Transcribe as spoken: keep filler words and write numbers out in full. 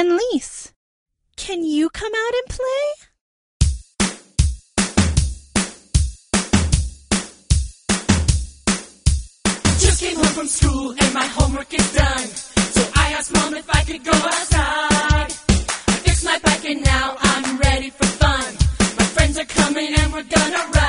Annalise, can you come out and play? Just came home from school and my homework is done. So I asked Mom if I could go outside. I fixed my bike and now I'm ready for fun. My friends are coming and we're gonna ride.